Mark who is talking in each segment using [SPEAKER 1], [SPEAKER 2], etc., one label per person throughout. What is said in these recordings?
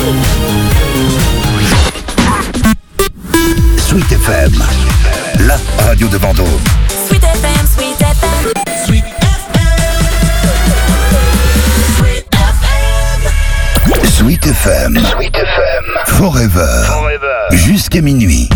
[SPEAKER 1] Sweet FM, la radio de Vendôme.
[SPEAKER 2] Sweet FM, Sweet FM. Sweet FM.
[SPEAKER 1] Sweet FM. Sweet FM. Forever. Jusqu'à minuit.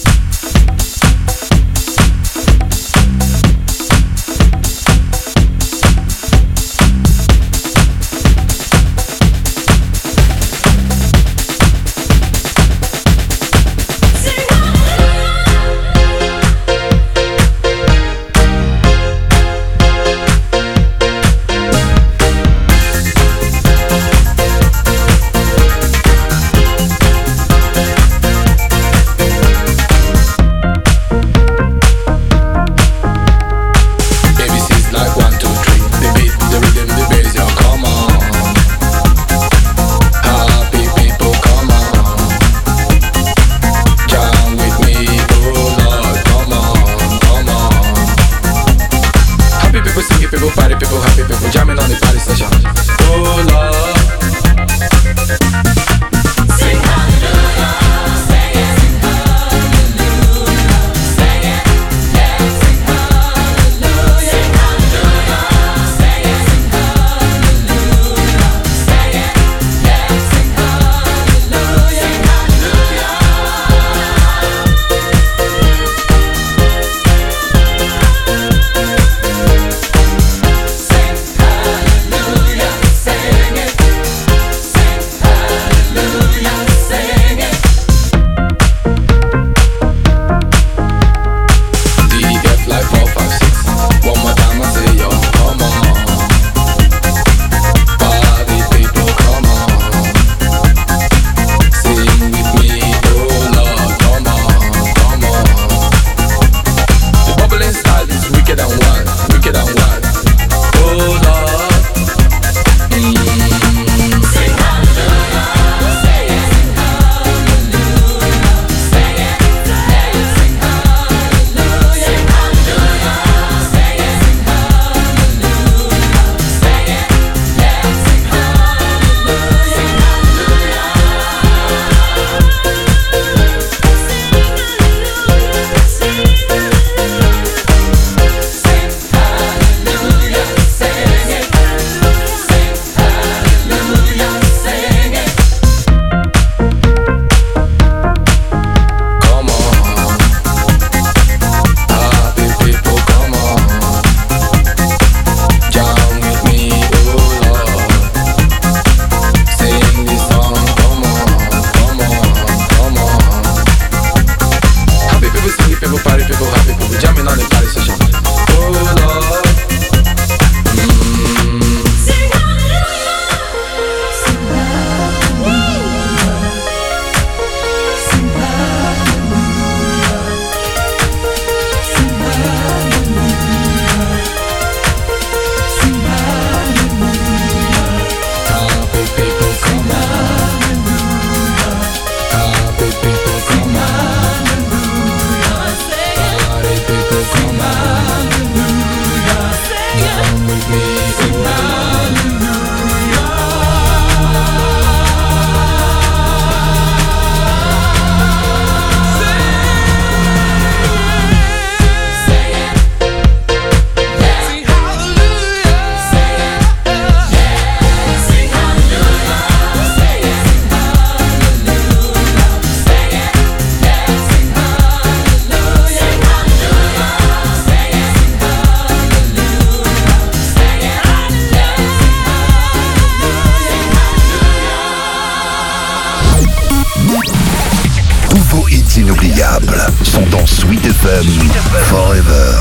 [SPEAKER 1] Inoubliables sont dans Sweet FM Forever.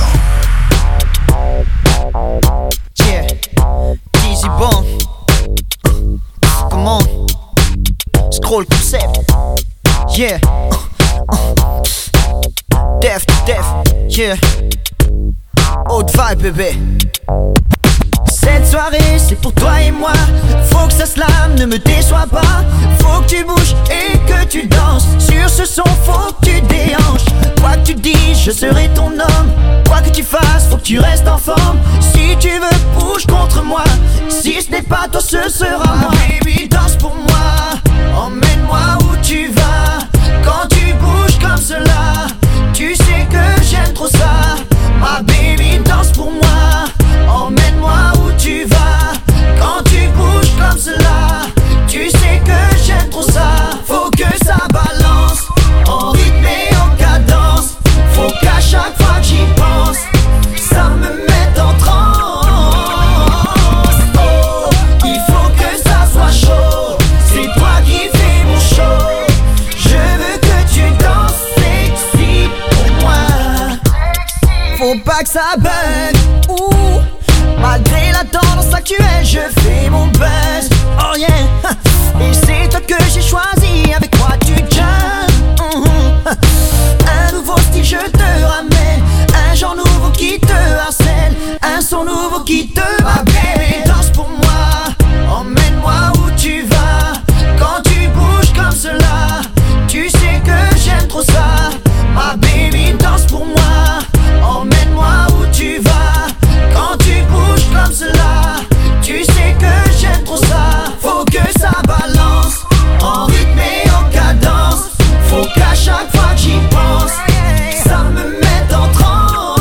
[SPEAKER 3] Yeah, Easy Bond. Come on, Scroll Concept. Yeah, Def, yeah. Haute vibe, bébé. Cette soirée, c'est pour toi et moi. Faut que ça slame, ne me déçois pas. Faut que tu bouges et que tu danses. Sur ce son, faut que tu déhanches. Quoi que tu dises, je serai ton homme. Quoi que tu fasses, faut que tu restes en forme. Si tu veux, bouge contre moi. Si ce n'est pas toi, ce sera moi. Baby, danse pour moi. Emmène que j'aime trop ça. Faut que ça balance, en rythme et en cadence. Faut qu'à chaque fois que j'y pense, ça me mette en transe. Oh, il faut que ça soit chaud. C'est toi qui fais mon show. Je veux que tu danses sexy pour moi. Faut pas que ça bug. Ouh, malgré la tendance actuelle, je fais mon buzz. Oh yeah. Et c'est toi que j'ai choisi. Avec toi tu jumps. Un nouveau style je te ramène. Un genre nouveau qui te harcèle. Un son nouveau qui te rappelle. Danse pour moi, emmène-moi où tu vas. Quand tu bouges comme cela, tu sais que j'aime trop ça. Ma baby danse pour moi, emmène-moi où tu vas. Quand tu bouges comme cela, tu sais que j'aime trop ça. Faut que ça balance, en rythme et en cadence. Faut qu'à chaque fois que j'y pense, ça me mette en transe.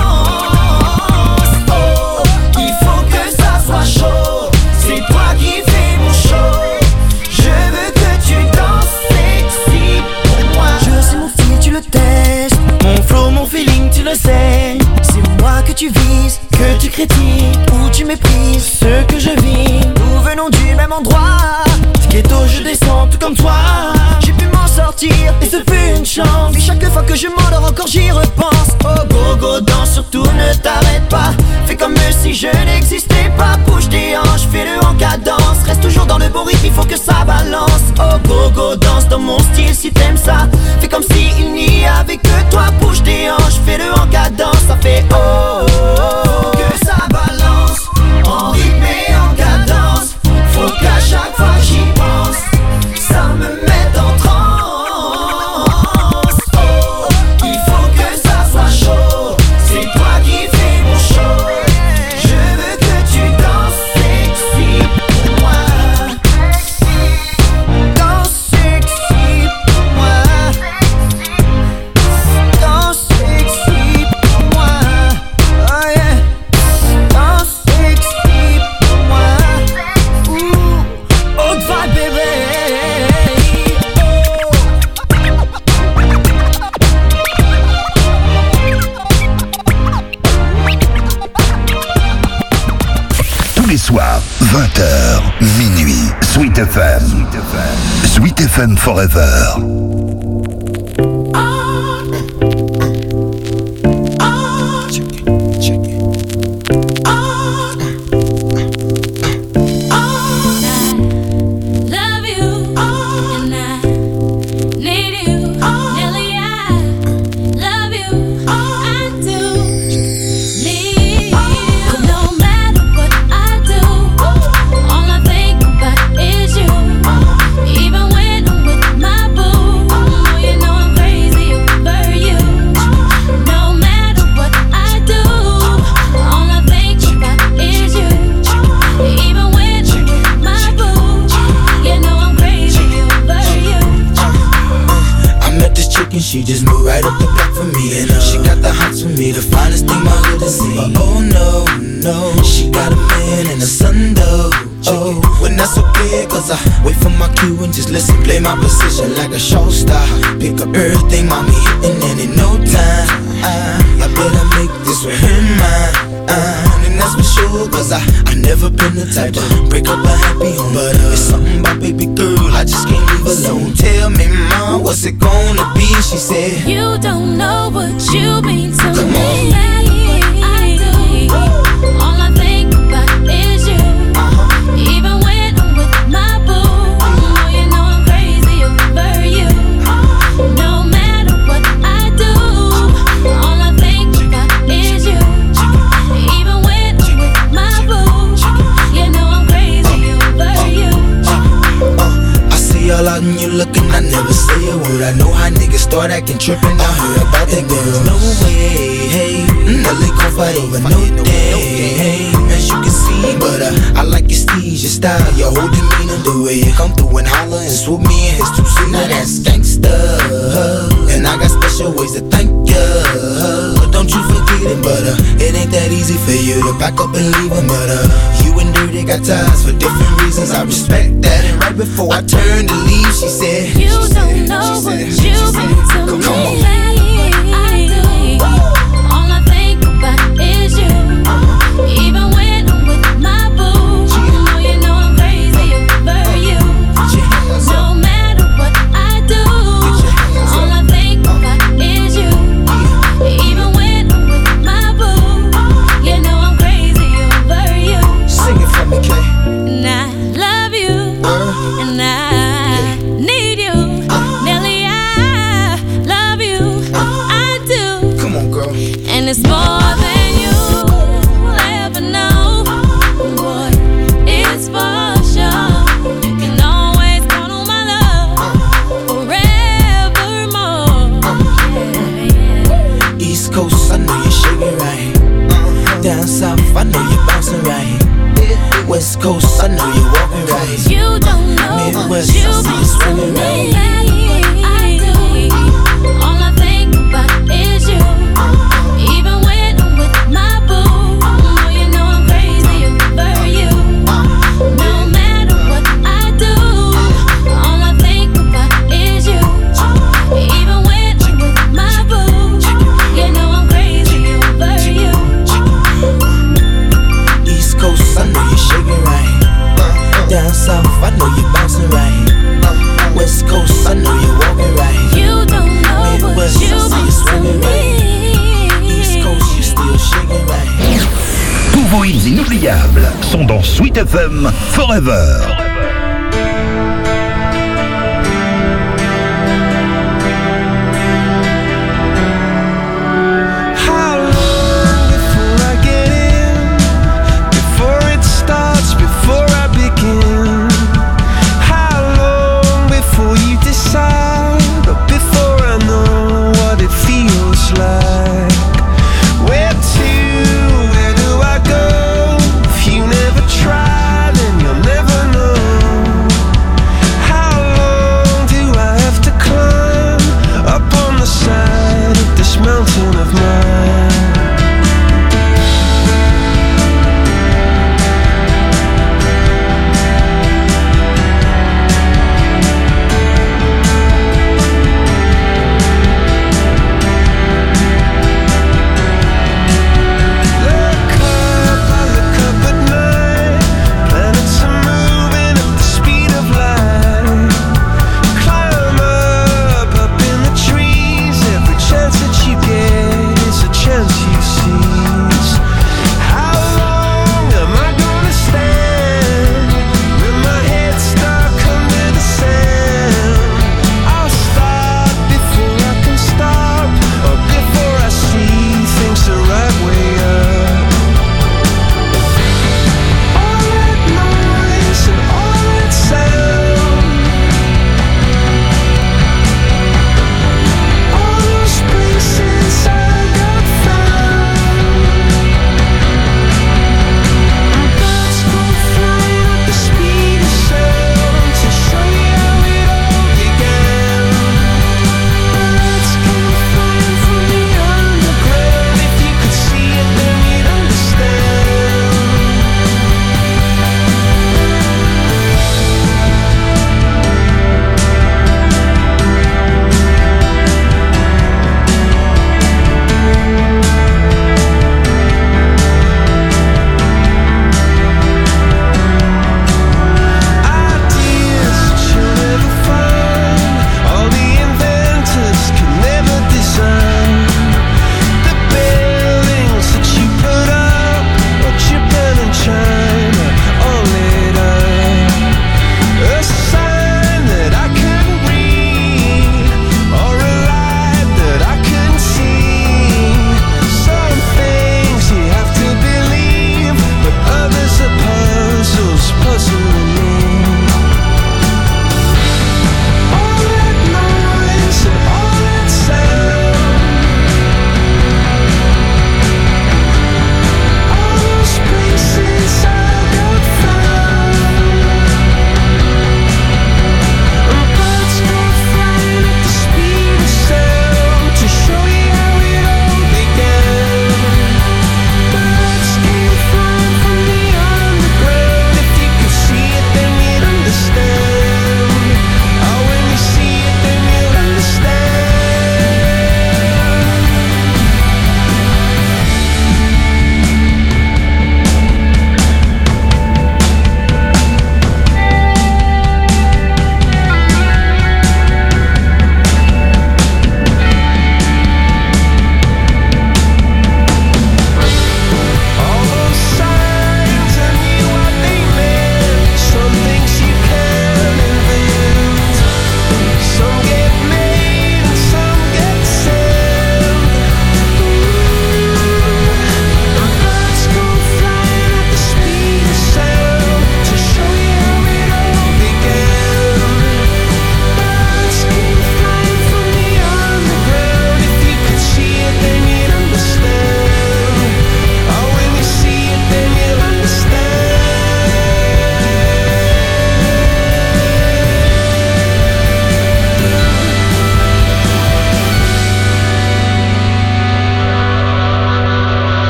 [SPEAKER 3] Oh, il faut que ça soit chaud. C'est toi qui fais mon show. Je veux que tu danses sexy pour moi. Je sais mon style, tu le testes. Mon flow, mon feeling, tu le sais. C'est moi que tu vises, que tu critiques ou tu méprises ce que je vis. Nous venons du même endroit. Du ghetto je descends tout comme toi. J'ai pu m'en sortir et ce fut une chance. Mais chaque fois que je m'endors encore j'y repense. Oh go go danse, surtout ne t'arrête pas. Fais comme si je n'existais pas. Bouge tes hanches, fais-le en cadence. Reste toujours dans le bon rythme, il faut que ça balance. Oh go go danse dans mon style si t'aimes ça. Fais comme si il n'y avait que toi. Bouge tes hanches, fais-le en cadence. Ça fait oh, oh, oh. Faut que ça balance, en rythme et en cadence. Faut qu'à chaque fois que j'y pense, ça me mette en transe. Oh, il faut que ça soit chaud. C'est toi qui fais mon show. Je veux que tu danses sexy pour moi. Danse sexy pour moi. Danse sexy pour moi. Oh yeah. Danse sexy pour moi. Ooh, haute vibe bébé.
[SPEAKER 1] Tous les soirs, 20h, minuit, Sweet FM. Sweet FM Forever.
[SPEAKER 2] Love you, and I need you. Nelly, I love you, I do need you. No matter what I do, all I think about is you. Even when I'm with my boo, you know I'm crazy over you. No matter what I do, all I think about is you. Even when I'm with my boo, you know I'm crazy over you.
[SPEAKER 4] I met this chick and she just moved right up the block for me. And she got the hots for me, the finest thing my hood has seen. Oh no, no, she got a man and a son though. Oh, when that's okay, cause I wait for my cue and just listen, play my position like a show star. Pick up everything, mommy hitting, and in no time I better make this with him mine. And that's for sure, cause I never been the type to break up a happy home. But it's something about baby girl, I just can't leave alone. Tell me, mom, what's it gonna be? She said,
[SPEAKER 2] You don't know what you mean to
[SPEAKER 4] Come
[SPEAKER 2] me.
[SPEAKER 4] on.
[SPEAKER 2] I do. All I think about is you. Even when I'm with my boo, you know I'm crazy over you. No matter what I do, all I think about is you. Even when I'm with my boo, you know I'm crazy over you.
[SPEAKER 4] I see all out and you looking, I never say a word. I know how niggas start acting trippin'. I heard about that girl. No way, hey, Nelly gon' fight over no day, hey, as you can see. But I like your steez, your style, your whole demeanor, the way you come through and holler and swoop me in his two-seater. Now that's gangsta, and I got special ways to thank ya. But don't you forget bleeding, but it ain't that easy for you to back up and leave him. But you and Dirty got ties for different reasons. I respect that. And right before I turned to leave, she said,
[SPEAKER 2] You don't know what you've been to me. I do. All I think about is you. Even when I'm with my boo, you know I'm crazy over you. No matter what I do, all I think about is you. Even when I'm with my boo, you know I'm crazy over you.
[SPEAKER 4] Sing it for me, Kay.
[SPEAKER 2] And I love you, and I need you. Nelly, I love you, I do.
[SPEAKER 4] Come on, girl.
[SPEAKER 2] And it's more than you'll ever know. Boy, it's for sure. You can always count on my love forevermore. Yeah.
[SPEAKER 4] East Coast, I know you're shaking right. Down south, I know you're bouncing right. West Coast, I know you're walking right.
[SPEAKER 2] You don't know
[SPEAKER 4] Midwest,
[SPEAKER 2] what
[SPEAKER 4] I
[SPEAKER 2] you've
[SPEAKER 4] see you
[SPEAKER 2] been
[SPEAKER 4] swinging
[SPEAKER 2] to
[SPEAKER 4] right.
[SPEAKER 2] me. I do. All I think about is you. Even when I'm with my boo, you know I'm crazy over you. No matter what I do, all I think about is you. Even when I'm with my boo, you know I'm crazy over you.
[SPEAKER 4] East Coast, I know you're shaking right. Down south, I know you're bouncing right. West Coast, I know you're walking right.
[SPEAKER 2] You don't know what
[SPEAKER 4] Midwest, I
[SPEAKER 2] you've
[SPEAKER 4] see you
[SPEAKER 2] been
[SPEAKER 4] swinging
[SPEAKER 2] to
[SPEAKER 4] right. East
[SPEAKER 2] me.
[SPEAKER 4] Coast, you're still shaking right.
[SPEAKER 1] Tous vos hits inoubliables sont dans Sweet FM Forever.
[SPEAKER 5] How long before I get in? Before it starts, before I begin? How long before you decide? Or before I know what it feels like? Where to? Where do I go? If you never try, then you'll never know. How long do I have to climb up on the side of this mountain of mine?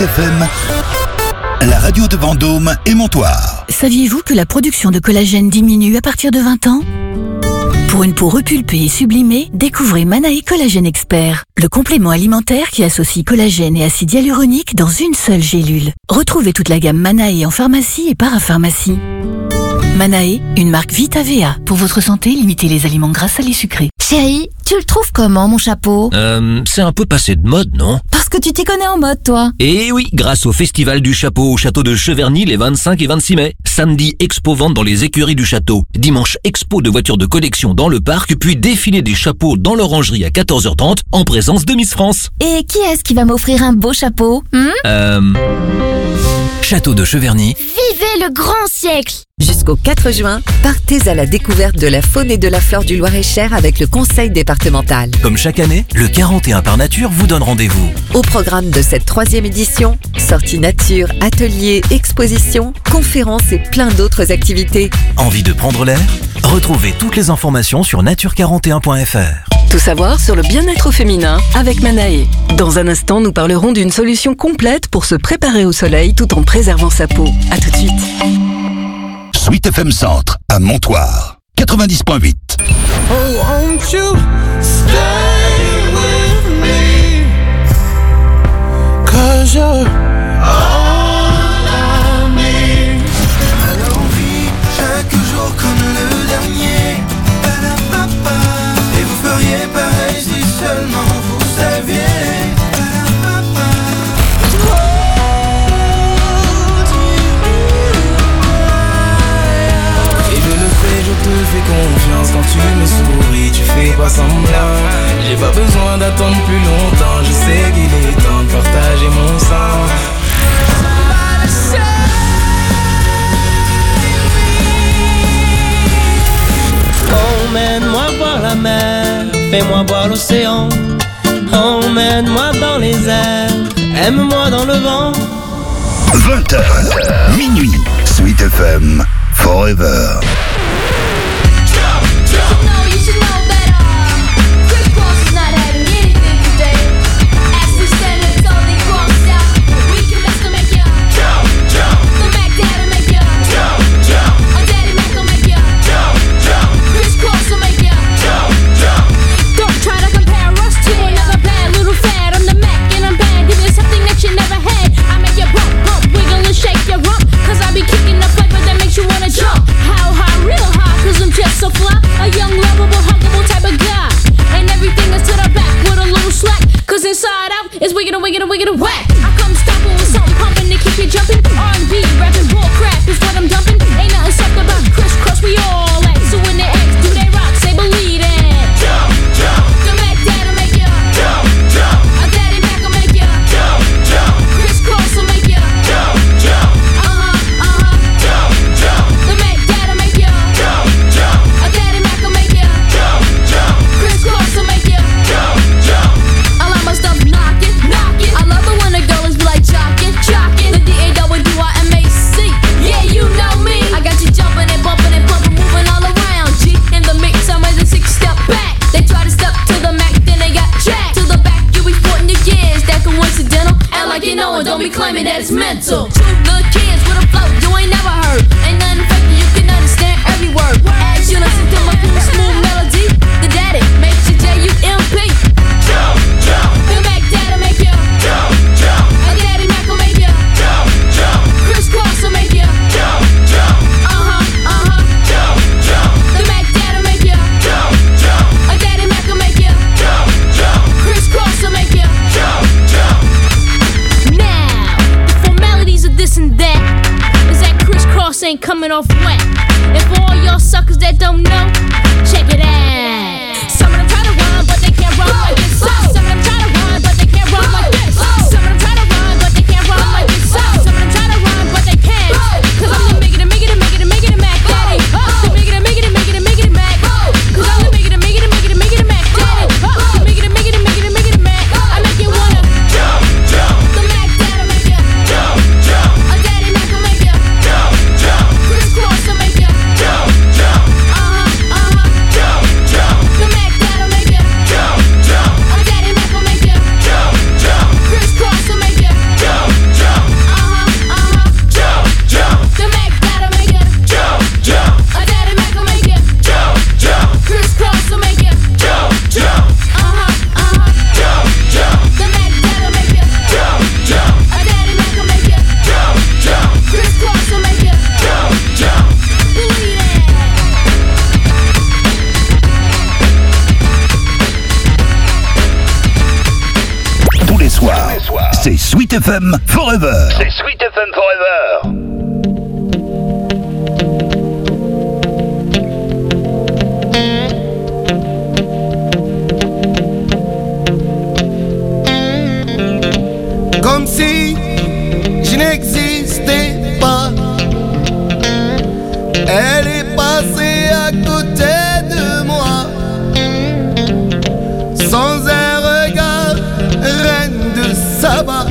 [SPEAKER 1] FM, la radio de Vendôme et Montoire.
[SPEAKER 6] Saviez-vous que la production de collagène diminue à partir de 20 ans ? Pour une peau repulpée et sublimée, découvrez Manae Collagène Expert, le complément alimentaire qui associe collagène et acide hyaluronique dans une seule gélule. Retrouvez toute la gamme Manae en pharmacie et parapharmacie. Manae, une marque Vita-VA. Pour votre santé, limitez les aliments gras, salés, sucrés.
[SPEAKER 7] Chérie, tu le trouves comment, mon chapeau ?
[SPEAKER 8] C'est un peu passé de mode, non ?
[SPEAKER 7] Parce que tu t'y connais en mode, toi.
[SPEAKER 8] Et oui, grâce au Festival du Chapeau au château de Cheverny les 25 et 26 mai. Samedi, expo-vente dans les écuries du château. Dimanche, expo de voitures de collection dans le parc, puis défilé des chapeaux dans l'orangerie à 14h30 en présence de Miss France.
[SPEAKER 7] Et qui est-ce qui va m'offrir un beau chapeau ?
[SPEAKER 8] Château de Cheverny.
[SPEAKER 7] Vivez le grand siècle !
[SPEAKER 9] Jusqu'au 4 juin, partez à la découverte de la faune et de la flore du Loir-et-Cher avec le conseil départemental.
[SPEAKER 8] Comme chaque année, le 41 par nature vous donne rendez-vous.
[SPEAKER 9] Au programme de cette 3e édition, sorties nature, ateliers, expositions, conférences et plein d'autres activités.
[SPEAKER 8] Envie de prendre l'air ? Retrouvez toutes les informations sur nature41.fr.
[SPEAKER 10] Tout savoir sur le bien-être féminin avec Manae. Dans un instant, nous parlerons d'une solution complète pour se préparer au soleil tout en préservant sa peau. À tout de suite.
[SPEAKER 1] Sweet FM Centre à Montoire 90.8.
[SPEAKER 5] Oh, won't you stay with me? 'Cause you're all I need.
[SPEAKER 4] Alors vit chaque jour comme le dernier. Ba-da-ba-ba. Et vous feriez pareil si seulement vous saviez. Ba-da-ba-ba. Et je le fais, je te fais confiance. Quand tu me souris, tu fais pas semblant. J'ai pas besoin d'attendre plus longtemps. Je sais qu'il est temps de partager mon sang.
[SPEAKER 11] Emmène-moi voir la mer, fais-moi voir l'océan. Emmène-moi dans les airs, aime-moi dans le vent.
[SPEAKER 1] 20h, minuit, Sweet FM, Forever.
[SPEAKER 2] So fly, a young, lovable, huggable type of guy. And everything is to the back with a little slack. Cause inside out is wicked and wicked and wicked and whack. I come stomping with something pumping to keep you jumping. R&B, rapping, bull crap is what I'm dumping. Ain't nothing soft about crisscross, we all like. So when they ask, do they rock? Say believe it. Jump, jump. The Mac Dad'll make ya. Jump, jump. A Daddy Mac will make ya. Jump, jump. Crisscross will make ya. Jump, jump. Jump, jump. The Mac Dad'll make ya. Jump, jump. A Daddy Mac will make ya. Jump, jump. Crisscross will make ya. Jump, jump. I like my stuff knockin', knockin'. I love it when the girl is like jockin', jockin'. The D-A-W-I-M-A-C. Yeah, you know me. I got you jumpin' and bumpin' and pumpin', moving all around. G in the mix, I'm as a 6-step back. They try to step to the Mac, then they got jacked. To the back, you be sporting your gears. That coincidental. Act like you know it, don't be claiming that it's mental. Two little kids with a flow you ain't never heard. Ain't nothing fake, you can understand every word. As you listen to my cool, smooth melody, the daddy makes you J-U-M-P. Jump, jump. The Mac Dad'll make ya. Jump, jump. A Daddy Mac will make ya. Jump, jump. Crisscross will make ya. Jump, jump. Jump, jump. The Mac Dad'll make ya. Jump, jump. A Daddy Mac will make ya. Jump, jump. Crisscross will make ya. Jump, jump. Now, the formalities of this and that is that crisscross ain't coming off wet. And for all y'all suckers that don't know, check it out. Some of them try to run, but they can't run like this. Some of them try to run, but they can't run like this. Some of them try to run, but they can't run like this. Some of them try to run, but they can't. Cause I'm the make it Mac Daddy. The make it Mac. Cause I'm the make it Mac Daddy. The make it Mac. I make you wanna jump, jump. The Mac Dad'll make ya. Jump, jump. A Daddy Mac will make ya. Jump, jump. Crisscross will make ya. Jump, jump.
[SPEAKER 1] C'est Sweet FM Forever. C'est Sweet FM Forever.
[SPEAKER 12] Comme si je n'existais pas, elle est passée à côté de moi, sans un regard, reine de Saba.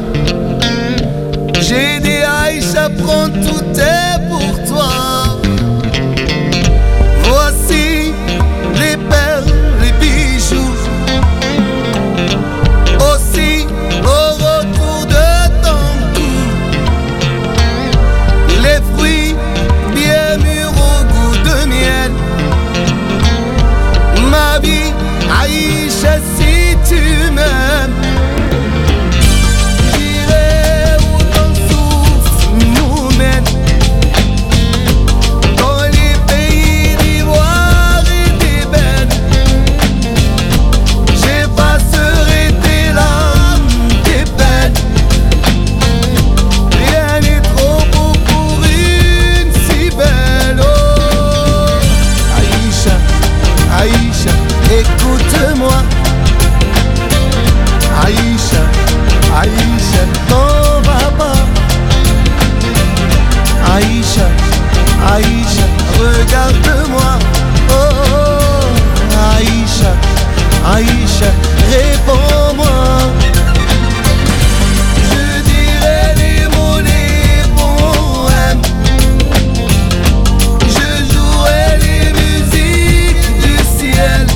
[SPEAKER 12] J'ai dit Aïcha, prends tout est pour toi. Voici les perles, les bijoux, aussi au retour de ton cou, les fruits bien mûrs au goût de miel. Ma vie, Aïcha, si tu m'aimes, j'irai où ton souffle nous mène, dans les pays d'ivoire et d'ébène. J'effacerai tes larmes, tes peines. Rien n'est trop beau pour une si belle. Oh, Aïcha, Aïcha, écoute-moi. Aïcha, Aïcha, t'en vas pas. Aïcha, Aïcha, regarde-moi. Oh, oh, Aïcha, Aïcha, réponds-moi. Je dirai les mots, les poèmes. Je jouerai les musiques du ciel.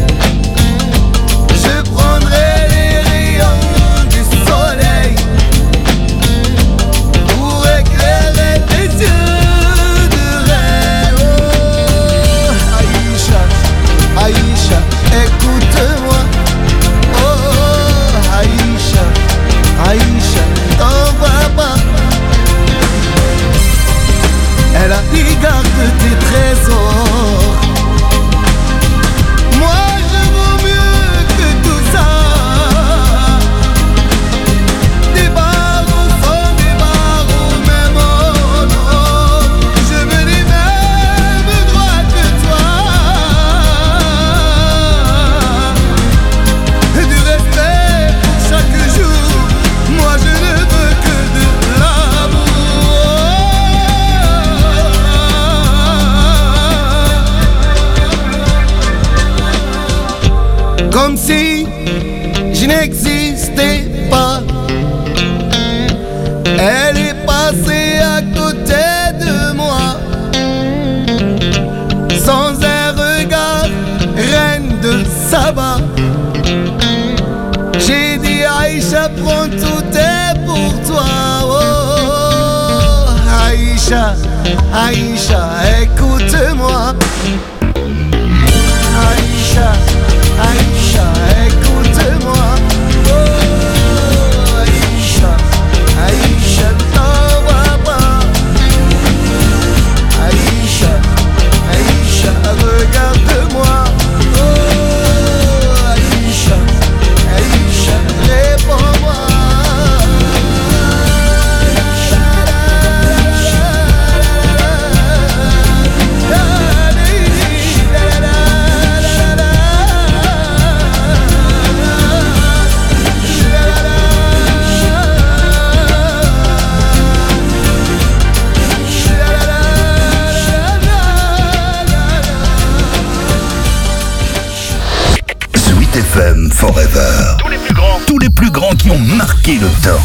[SPEAKER 12] Je prendrai les rayons du soleil pour éclairer tes yeux de reine. Oh, Aïcha, Aïcha, écoute-moi. Oh, Aïcha, Aïcha, t'en vas pas. Elle a dit garde tes trésors. Moi je vaux mieux que tout ça. Des barreaux sans des barreaux, même oh non. Je veux les mêmes droits que toi. Du respect pour chaque jour. Moi je ne veux que de l'amour. Comme si je n'existais pas, elle est passée à côté de moi, sans un regard, reine de Saba. J'ai dit Aïcha, prends tout est pour toi. Oh, Aïcha, Aïcha, écoute-moi. Aïcha, Aïcha, écoute-moi. Oh, Aïcha, Aïcha, t'en vas pas. Aïcha, Aïcha, regarde-moi. Oh, Aïcha, Aïcha, réponds-moi.
[SPEAKER 1] Sweet FM Forever. Tous les plus grands qui ont marqué le temps.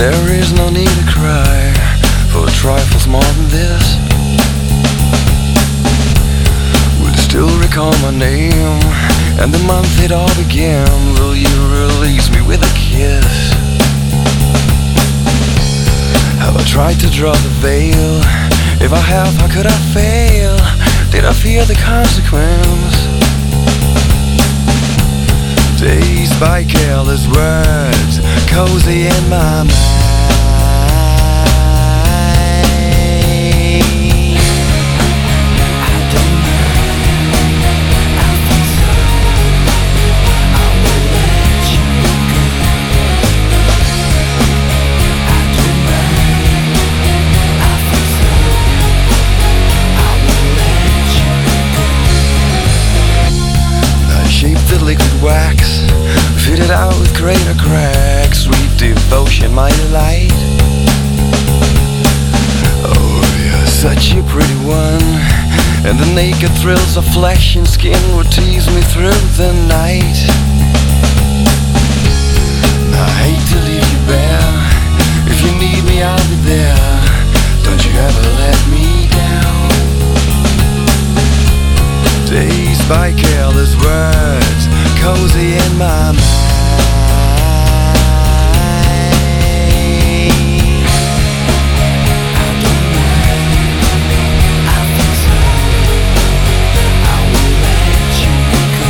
[SPEAKER 13] There is no need to cry for trifles more than this. Will you still recall my name and the month it all began? Will you release me with a kiss? Have I tried to draw the veil? If I have, how could I fail? Did I fear the consequence? Dazed by careless words, cozy in my mind. Liquid wax, fitted out with greater cracks. Sweet devotion, my delight. Oh, you're such a pretty one, and the naked thrills of flesh and skin would tease me through the night. I hate to leave you bare. If you need me, I'll be there. Don't you ever let me down. Dazed by careless words, cozy in my mind. I don't mind, I think so. I will let you go.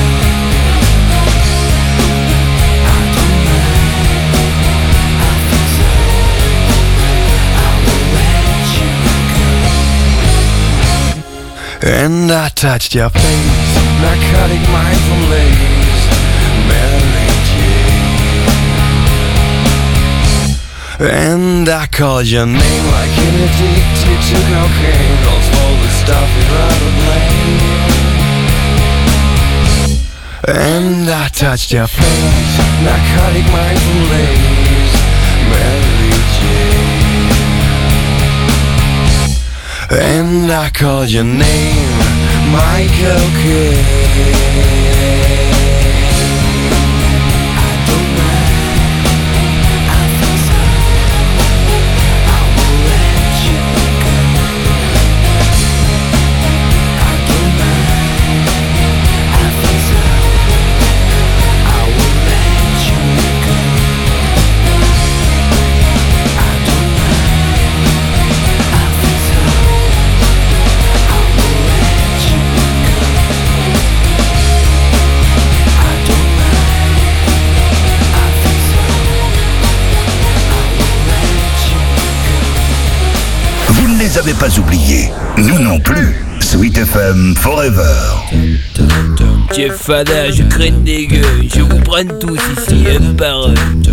[SPEAKER 13] I don't mind, I think so. I will let you go. And I touched your face, narcotic mindful lace, Mary Jane. And I called your name like an addicted to cocaine. Calls all the stuff you'd rather blame. And I touched your face, narcotic mindful lace, Mary Jane. And I called your name, Michael Kidd.
[SPEAKER 1] Ne les avez pas oubliés, nous non plus. Sweet FM Forever.
[SPEAKER 14] Jeff Fada, je craigne des gueux, je vous prenne tous ici, un par un.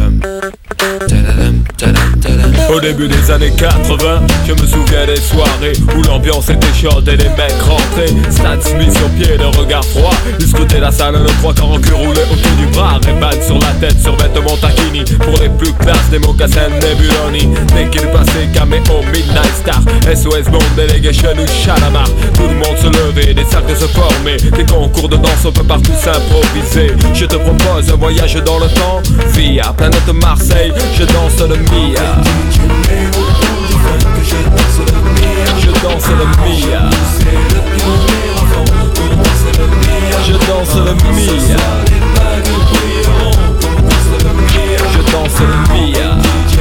[SPEAKER 15] Au début des années 80, je me souviens des soirées où l'ambiance était chaude et les mecs rentraient. Stan Smith sur pied, le regard froid. Ils scrutaient la salle, le 3 quarts en cul roulé autour du bras. Ray-Ban sur la tête, sur vêtements taquini. Pour les plus classes, des mocassins Nebuloni. Dès qu'il passait, caméo, Midnight Star, SOS Bond, Delegation ou Chalamar. Tout le monde se levait, des cercles se formaient. Des concours de danse, on peut partout s'improviser. Je te propose un voyage dans le temps via planète Marseille, je danse le Mia. Je danse le Mia. Je danse le Mia. Je danse le Mia.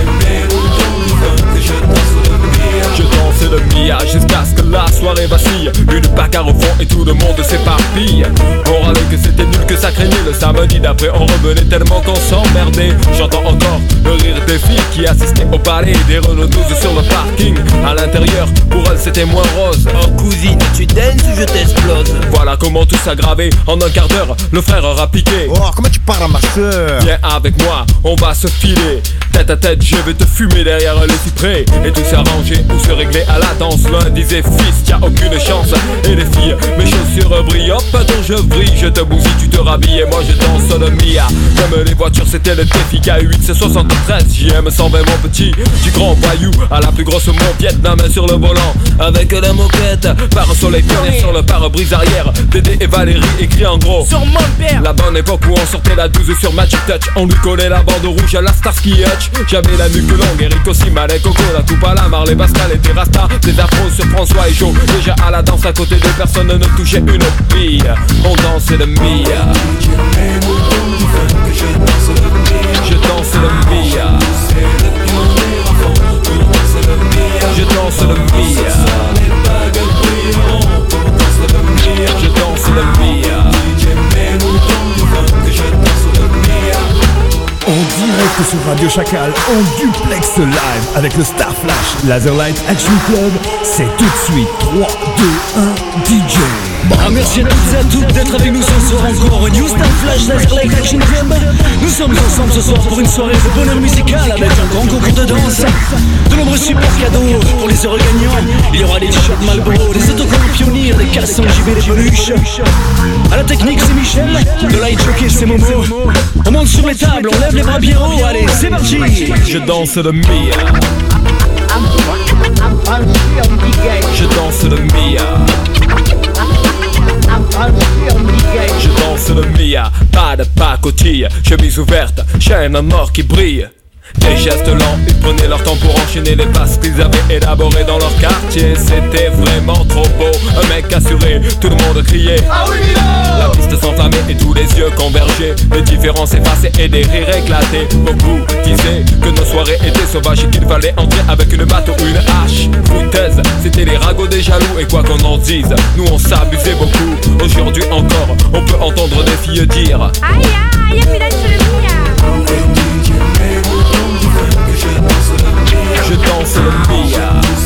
[SPEAKER 15] Je danse le Mia jusqu'à ce que la soirée vacille. Une bagarre au fond et tout le monde s'éparpille. On râlait que c'était nul, que ça craignait. Le samedi d'après on revenait tellement qu'on s'emmerdait. J'entends encore le rire des filles qui assistaient au ballet des Renault 12 sur le parking. À l'intérieur, pour elles c'était moins rose.
[SPEAKER 14] Oh cousine, tu danses ou je t'explose?
[SPEAKER 15] Voilà comment tout s'aggravait. En un quart d'heure, le frère aura piqué.
[SPEAKER 16] Oh, comment tu parles à ma soeur?
[SPEAKER 15] Viens avec moi, on va se filer. Tête à tête, je vais te fumer derrière les cyprès. Et tout s'arranger ou se régler à la danse. L'un disait fils, y'a aucune chance. Et les filles, mes chaussures brillent. Hop, attends, je brille, je te bousille, tu te rhabilles. Et moi je danse le Mia. Comme les voitures c'était le défi K8 c'est 73. JM 120 mon petit, du grand voyou à la plus grosse mauviette. La main sur le volant avec la moquette. Pare-soleil pionnier sur le pare-brise arrière. Dédé et Valérie écrit en gros sur mon père. La bonne époque où on sortait la 12 sur Magic Touch. On lui collait la bande rouge à la Starsky Hutch. J'avais la nuque longue, Eric aussi, Malek, Coco, la Toupala, Marley, Pascal et Terrasta. Des afros sur François et Joe. Déjà à la danse à côté de personne ne touchait une bille. On dansait le Mia. Je danse le Mia. Je danse le Mia. Je danse le Mia.
[SPEAKER 17] En direct sur Radio Chacal, en duplex live avec le Star Flash Laserlight Action Club, c'est tout de suite 3, 2, 1, DJ.
[SPEAKER 18] Merci à toutes et à tous d'être avec nous ce soir encore au New Star Flash Laserlight Action Club. Nous sommes ensemble ce soir pour une soirée de bonheur musical avec un grand concours de danse, de nombreux super cadeaux pour les heureux gagnants. Il y aura des t-shirts Marlboro, des autocollants Pionnier, des caleçons JB, des peluches. À la technique c'est Michel, de light jockey c'est Momo. On monte sur les tables, on lève les bras bien haut, allez c'est parti.
[SPEAKER 15] Je danse le Mia. Je danse le Mia. Je danse le Mia, pas de pacotille, chemise ouverte, chaîne en or qui brille. Des gestes lents, ils prenaient leur temps pour enchaîner les passes qu'ils avaient élaborées dans leur quartier. C'était vraiment trop beau, un mec assuré, tout le monde criait ah oui Mila. La piste s'enflammait et tous les yeux convergeaient. Les différences effacées et des rires éclatés. Beaucoup disaient que nos soirées étaient sauvages et qu'il fallait entrer avec une batte ou une hache. Foutaise, c'était les ragots des jaloux et quoi qu'on en dise, nous on s'abusait beaucoup. Aujourd'hui encore, on peut entendre des filles dire aïe aïe, y'a plus d'âge sur le Mia. Je danse le Mia.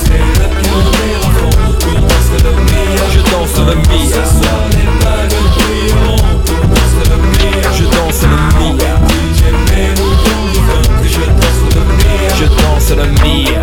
[SPEAKER 15] Je danse le Mia. Je danse le Mia. Je danse le Mia.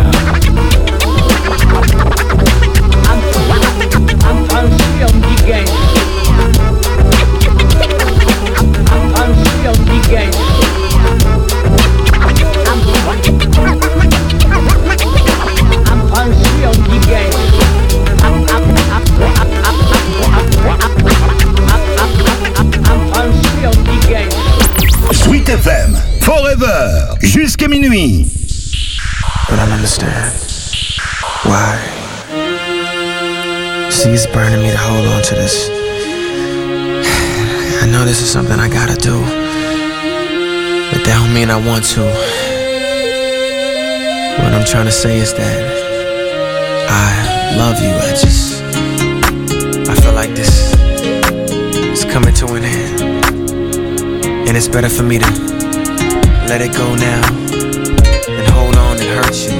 [SPEAKER 1] Sweet FM, forever, jusqu'à minuit.
[SPEAKER 19] But I don't understand why. See, it's burning me to hold on to this. I know this is something I gotta do, but that don't mean I want to. What I'm trying to say is that I love you. I feel like this is coming to an end, and it's better for me to let it go now and hold on and hurt you.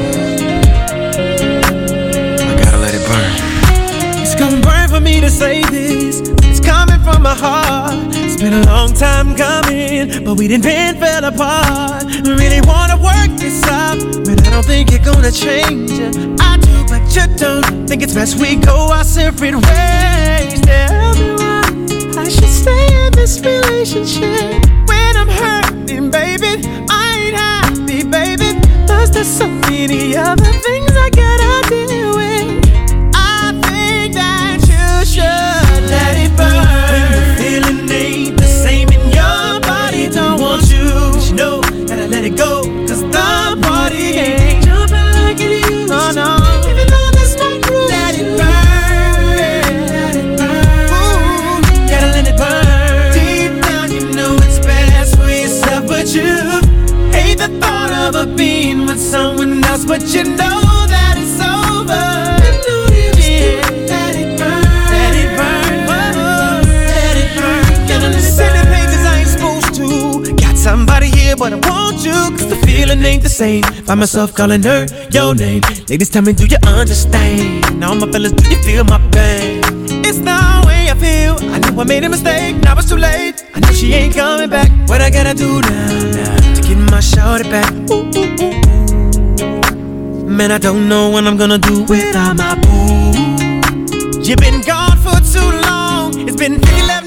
[SPEAKER 19] I gotta let it burn.
[SPEAKER 5] It's gonna burn for me to say this. It's coming from my heart. It's been a long time coming, but we didn't bend, fell apart. We really wanna work this out, but I don't think you're gonna change it. I do, but you don't. Think it's best we go our separate ways. Tell me why I should stay in this relationship when I'm hurting, baby. I ain't happy, baby. Plus there's so many other things I gotta deal with. I think that you should let it burn. When the feeling ain't the same in your body, don't want you. But you know that I let it go, cause the party ain't jumping like it used to. Oh no, even though that's not true. Let it burn, let it burn. Ooh, gotta let it burn. Deep down you know it's best for yourself, but you hate the thought of a being with someone else, but you know that it's over. Let it burn, let it burn, let it burn. Gotta listen to pain cause I ain't supposed to. Got somebody here but I want you, cause the feeling ain't the same. Find myself calling her your name. Ladies tell me do you understand? All my fellas do you feel my pain? It's the way I feel. I knew I made a mistake, now it's too late. I know she ain't coming back. What I gotta do now to get my shorty back? Ooh, ooh, ooh. Man, I don't know what I'm gonna do without my boo. You've been gone for too long. It's been 11 days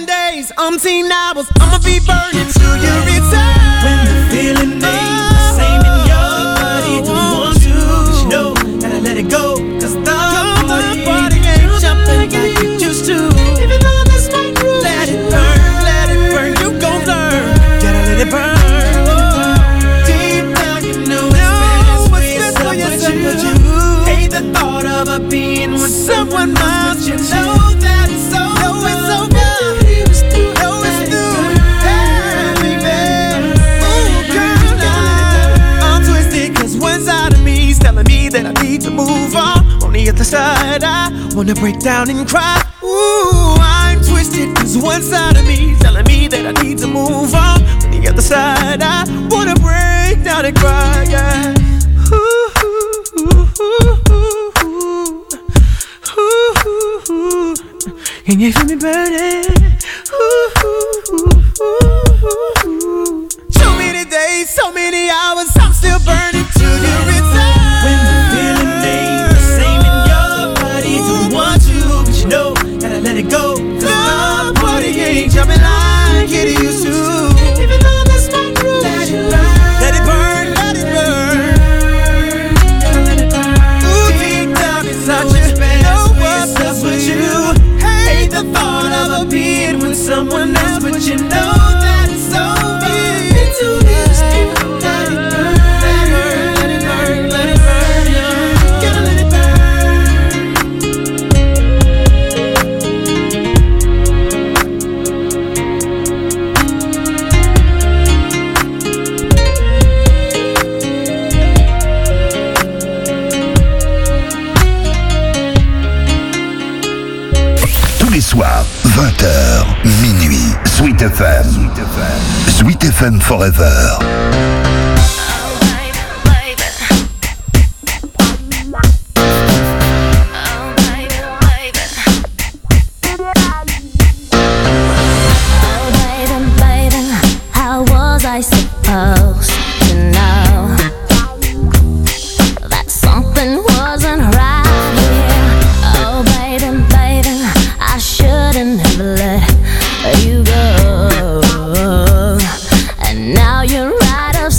[SPEAKER 12] days, umpteen hours, I'ma be burning till you return. When the feeling ain't the same in your body, don't want to, but you know, gotta let it go, cause the party ain't jumping like you used to. Even though that's not true, let it burn, you gon' learn. Gotta let it burn. Deep down, you know it's best for yourself. Hate the thought of her being with someone else. You know that it's so, it's so good. Know it's through. Hey, baby. Ooh, girl, I'm twisted, cause one side of me is telling me that I need to move on. On the other side, I wanna break down and cry. Ooh, I'm twisted, cause one side of me is telling me that I need to move on. On the other side, I wanna break down and cry, yeah. Ooh, can you feel me burning? So many days, so many hours, I'm still burning till you return. When the feeling ain't the same in your body, don't want to, but you know, gotta let it go. Cause the party ain't jumping like it used to. Even though that's not true, let it burn. Let it burn, let it burn. Gotta let it burn. Ooh, deep down inside you, know what's up with you. Hate the thought of her being with someone else, but you know that it's over. It's too late. Let it burn, let it burn, let it burn, yeah. Gotta let it
[SPEAKER 1] Tous les soirs, 20h, minuit, Sweet FM. Sweet FM Forever.
[SPEAKER 2] How was I supposed to know that something wasn't right here? Oh, baby, I shouldn't have let you go. And now you're right up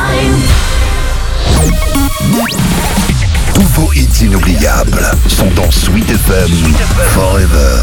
[SPEAKER 1] Tous vos hits inoubliables sont dans Sweet FM Forever.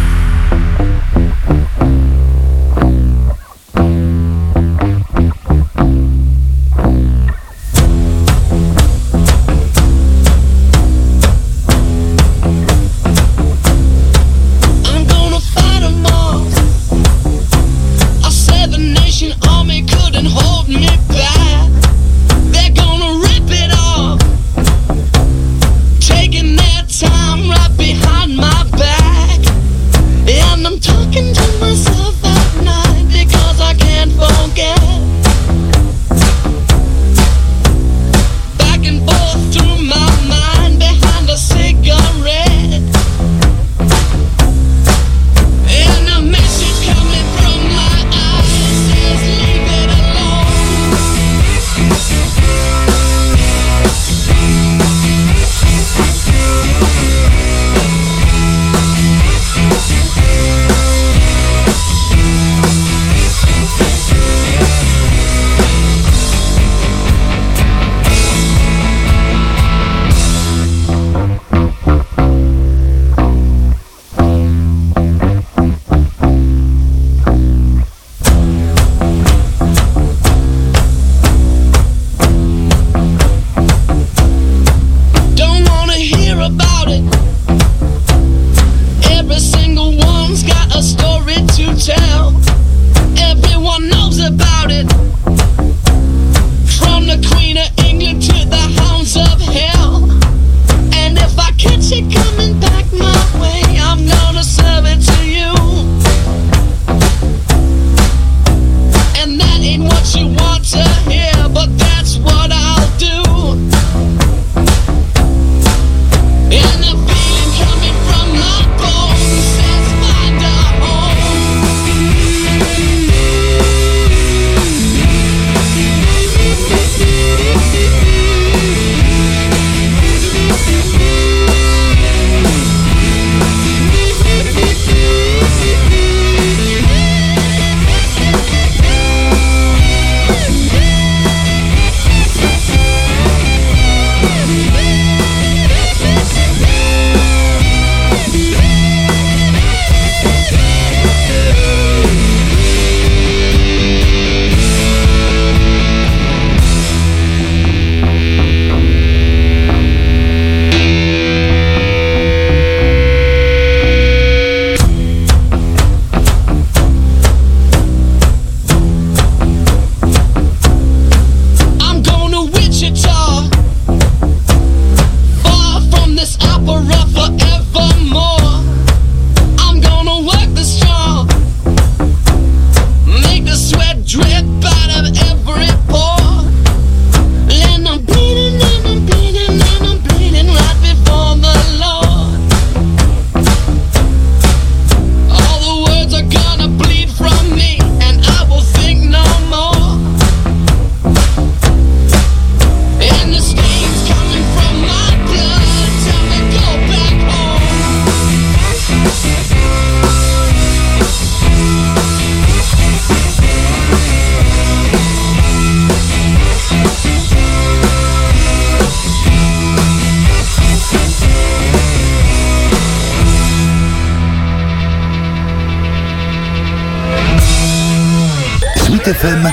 [SPEAKER 1] Sweet FM,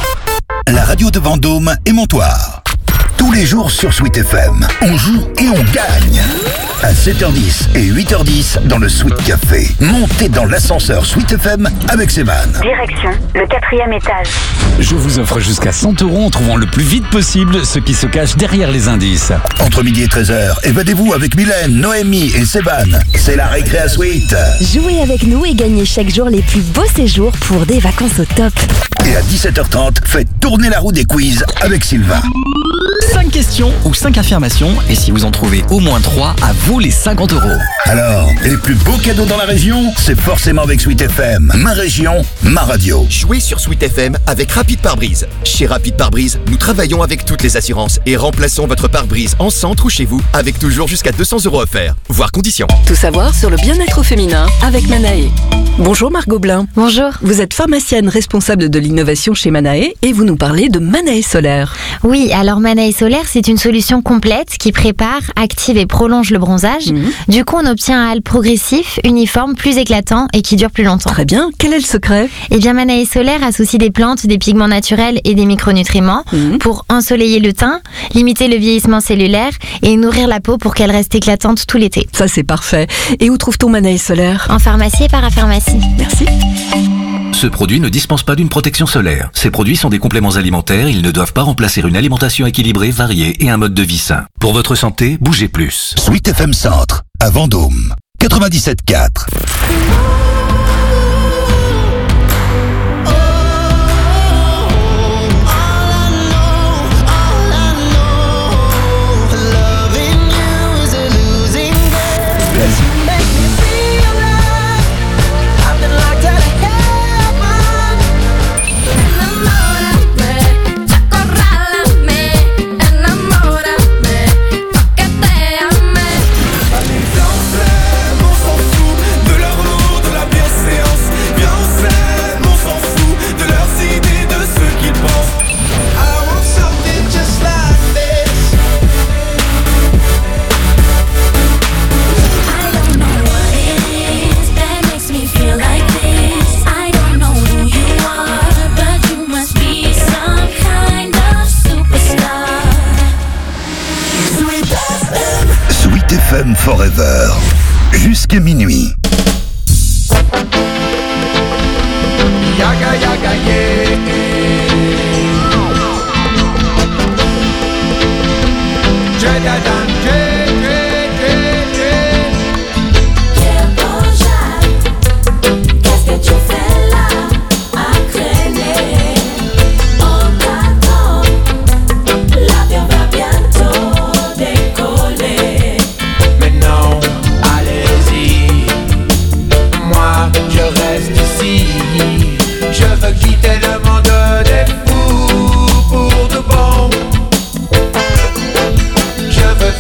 [SPEAKER 1] la radio de Vendôme et Montoire. Tous les jours sur Sweet FM, on joue et on gagne. À 7h10 et 8h10 dans le Sweet Café. Montez dans l'ascenseur Sweet FM avec Seman.
[SPEAKER 20] Direction le 4e étage.
[SPEAKER 21] Je vous offre jusqu'à 100 € en trouvant le plus vite possible ce qui se cache derrière les indices.
[SPEAKER 1] Entre midi et 13h, évadez-vous avec Mylène, Noémie et Seban. C'est la récré à Sweet.
[SPEAKER 20] Jouez avec nous et gagnez chaque jour les plus beaux séjours pour des vacances au top.
[SPEAKER 1] Et à 17h30, faites tourner la roue des quiz avec Sylvain.
[SPEAKER 3] 5 questions ou 5 affirmations. Et si vous en trouvez au moins 3, à vous les 50 €.
[SPEAKER 1] Alors, les plus beaux cadeaux dans la région, c'est forcément avec Sweet FM. Ma région, ma radio.
[SPEAKER 22] Jouez sur Sweet FM avec Rapide Pare-Brise. Chez Rapide Pare-Brise, nous travaillons avec toutes les assurances et remplaçons votre pare-brise en centre ou chez vous avec toujours jusqu'à 200 € offerts. Voir conditions.
[SPEAKER 10] Tout savoir sur le bien-être féminin avec Manae. Bonjour Margot Blin.
[SPEAKER 7] Bonjour.
[SPEAKER 10] Vous êtes pharmacienne responsable de l'innovation chez Manae et vous nous parlez de Manae Solaire.
[SPEAKER 7] Oui, alors Manae Solaire, c'est une solution complète qui prépare, active et prolonge le bronzage. Du coup, on obtient un hâle progressif, uniforme, plus éclatant et qui dure plus longtemps.
[SPEAKER 10] Très bien. Quel est le secret?
[SPEAKER 7] Eh bien, Manae Solaire associe des plantes, des pigments naturels et des micronutriments pour ensoleiller le teint, limiter le vieillissement cellulaire et nourrir la peau pour qu'elle reste éclatante tout l'été.
[SPEAKER 10] Ça, c'est parfait. Et où trouve-t-on Manae Solaire?
[SPEAKER 7] En pharmacie et parapharmacie.
[SPEAKER 10] Merci.
[SPEAKER 8] Ce produit ne dispense pas d'une protection solaire. Ces produits sont des compléments alimentaires, ils ne doivent pas remplacer une alimentation équilibrée, variée et un mode de vie sain. Pour votre santé, bougez plus.
[SPEAKER 1] Sweet FM Centre, à Vendôme, 97.4. FM Forever, jusqu'à minuit.
[SPEAKER 12] Yaga yaga yeah. Jadadan
[SPEAKER 2] Qu'est-ce que tu fais là à traîner? On t'attend, l'avion va bientôt décoller.
[SPEAKER 12] Mais non, allez-y, moi je reste ici. Je veux quitter le monde des fous pour de bon. Je veux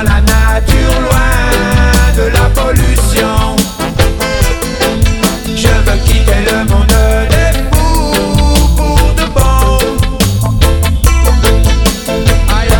[SPEAKER 12] dans la nature, loin de la pollution. Je veux quitter le monde des fous pour de bon. Aïe.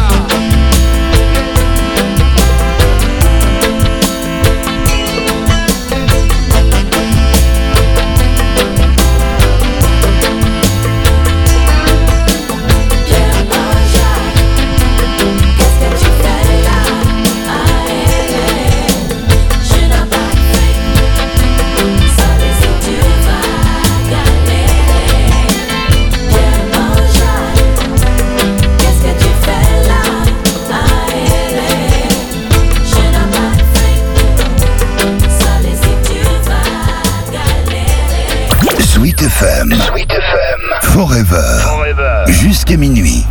[SPEAKER 1] Sweet FM. Forever. Jusqu'à minuit.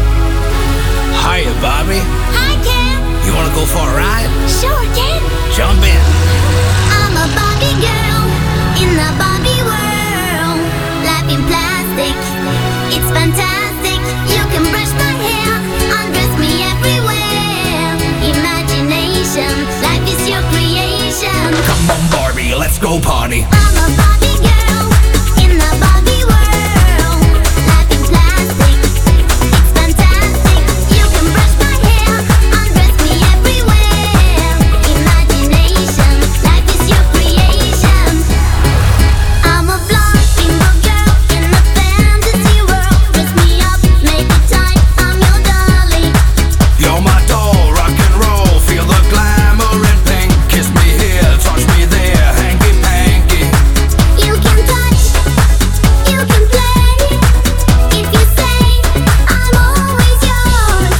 [SPEAKER 6] Hiya, Bobby.
[SPEAKER 2] Hi, Ken.
[SPEAKER 6] You wanna go for a ride?
[SPEAKER 2] Sure, Ken.
[SPEAKER 6] Jump in.
[SPEAKER 2] I'm a Barbie girl in the Barbie world. Life in plastic, it's fantastic. You can brush my hair, undress me everywhere. Imagination, life is your creation.
[SPEAKER 6] Come on, Barbie, let's go party.
[SPEAKER 2] I'm a Barbie girl in the Barbie world. Life in plastic, it's fantastic. You can brush my hair, undress me everywhere. Imagination, life is your creation. I'm a blonde bimbo girl in a fantasy world. Dress me up, make it tight, I'm your darling.
[SPEAKER 6] You're my doll, rock and roll. Feel the glamour and pink. Kiss me here, touch me there, hanky panky.
[SPEAKER 2] You can touch, you can play. If you say I'm always yours.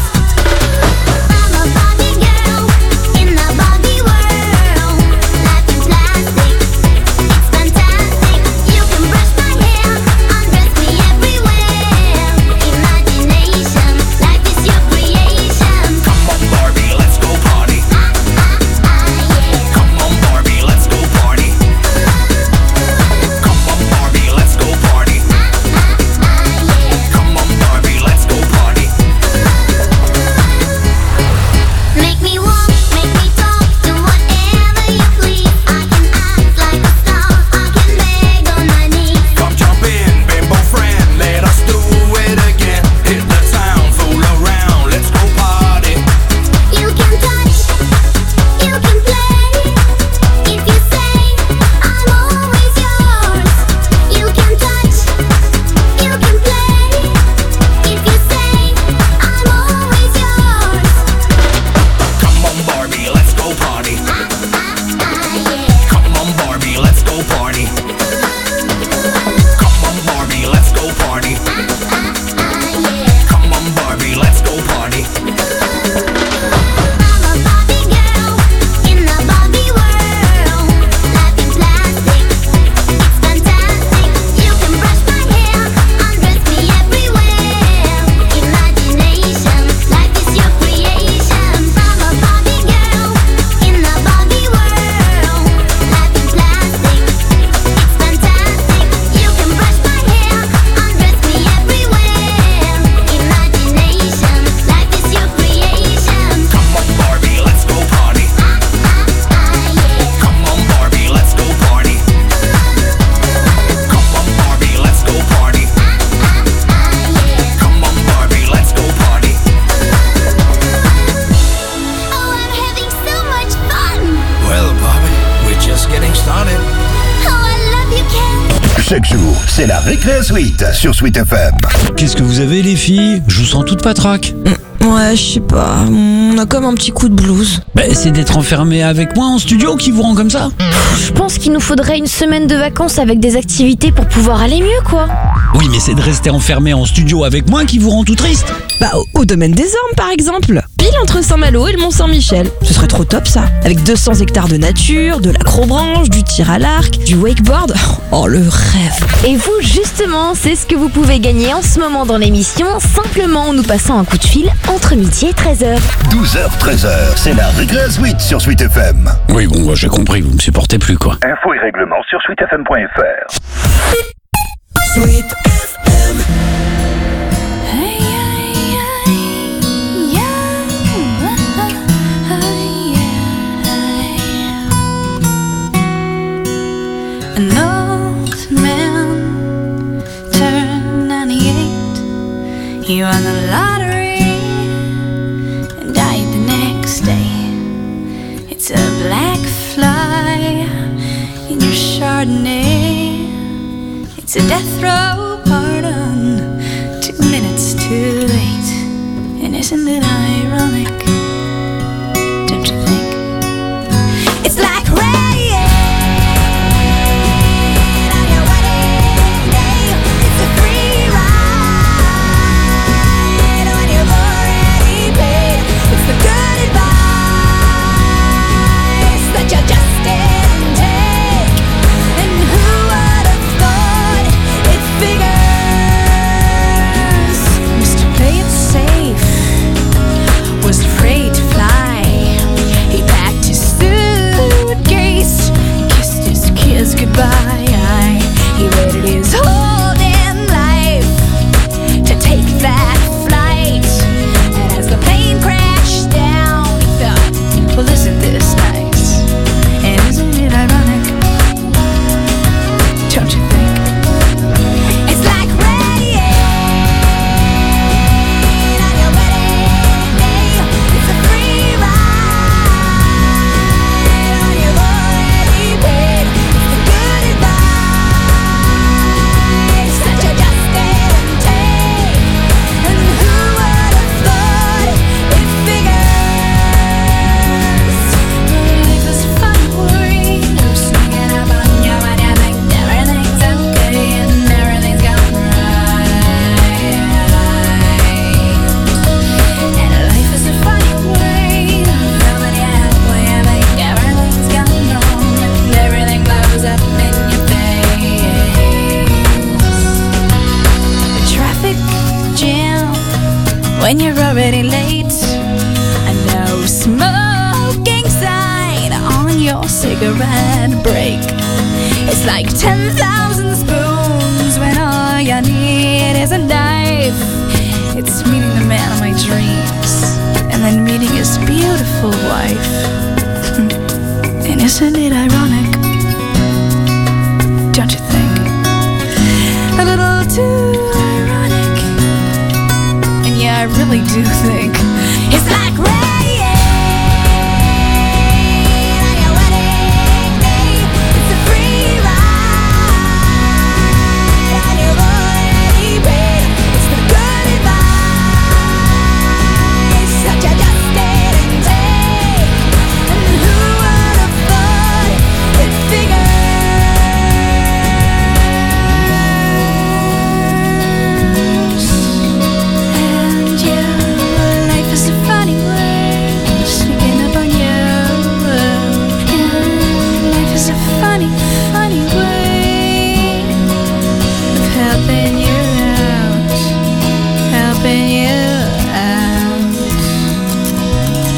[SPEAKER 2] I'm a Barbie girl in the Barbie world. Life in plastic, it's fantastic. You can brush my hair, undress me everywhere. Imagination, life is your creation.
[SPEAKER 6] Come on, Barbie, let's go party. Come on, Barbie, let's go party. Come on, Barbie, let's go party. Come on, Barbie, let's go party.
[SPEAKER 2] Make me walk, make me talk, do whatever you please. I can act like a star, I can beg on my knees.
[SPEAKER 6] Come jump in, bimbo friend, let us do it again. Hit the town, fool around, let's go party.
[SPEAKER 2] You can touch, you can play. If you say I'm always yours. You can touch, you can play. If you say I'm always yours.
[SPEAKER 6] Come on, Barbie, let's go party. Come on, Barbie, let's go party. Come on, Barbie, let's go party. Come on, Barbie, let's go party.
[SPEAKER 2] I'm a Barbie girl in the Barbie world. Life in plastic, it's fantastic. You can brush my hair, undress me everywhere. Imagination, life is your creation. I'm a Barbie girl in the Barbie world. Life in plastic, it's fantastic. You can brush my hair, undress me everywhere. Imagination, life is your creation.
[SPEAKER 6] Come on, Barbie, let's go party. Come on, Barbie, let's go party. Come on, Barbie, let's go party. Come on, Barbie, let's go party.
[SPEAKER 2] Oh, I'm having so much fun.
[SPEAKER 6] Well, Barbie, we're just getting started.
[SPEAKER 2] Oh, I love you, Ken.
[SPEAKER 1] Chaque jour, c'est la Récré Suite sur Sweet FM.
[SPEAKER 18] Qu'est-ce que vous avez les filles? Je vous sens toute patraque.
[SPEAKER 9] Ouais, je sais pas. On a comme un petit coup de blues.
[SPEAKER 18] C'est d'être enfermé avec moi en studio qui vous rend comme ça.
[SPEAKER 7] Je pense qu'il nous faudrait une semaine de vacances avec des activités pour pouvoir aller mieux, quoi.
[SPEAKER 18] Oui, mais c'est de rester enfermé en studio avec moi qui vous rend tout triste.
[SPEAKER 9] Bah, au domaine des Ormes, par exemple. Pile entre Saint-Malo et le Mont-Saint-Michel. Ce serait trop top, ça. Avec 200 hectares de nature, de l'acrobranche, du tir à l'arc, du wakeboard. Oh, le rêve.
[SPEAKER 7] Et vous, justement, c'est ce que vous pouvez gagner en ce moment dans l'émission, simplement en nous passant un coup de fil entre midi et 13h.
[SPEAKER 1] 12h, 13h, c'est la Récré Suite sur Sweet FM.
[SPEAKER 21] Oui, bon, j'ai compris, vous me supportez plus, quoi.
[SPEAKER 1] Infos et règlements sur sweetfm.fr.
[SPEAKER 4] Sweet FM.
[SPEAKER 2] Hey, yeah, yeah, yeah. Chardonnay. It's a death row pardon, 2 minutes too late. And isn't it ironic? Don't you think? It's like rain on your wedding day. It's a free ride when you've already paid. It's the good advice that you just didn't take. And who would have thought it figures? Mr. Play It Safe was afraid to fly. He packed his suitcase, kissed his kids goodbye. He waited his whole damn life to take that flight. And as the plane crashed down, he thought, well, isn't this nice? And isn't it ironic? Don't you think? It's like rain on your wedding day. It's a free ride when you've already paid. It's the good advice that you just didn't take. And who would have thought it figures? Life is fun worrying, you're sneaking up on you when you think everything's okay and everything's gone right. And life is a funny way, nobody halfway, I think everything's gone wrong and everything blows up in your face. The traffic jam when you're already late, and no smoking sign on your cigarette break. It's like 10,000 spoons when all you need is a knife. It's meeting the man of my dreams and then meeting his beautiful wife. And isn't it ironic? Don't you think? A little too ironic. And yeah, I really do think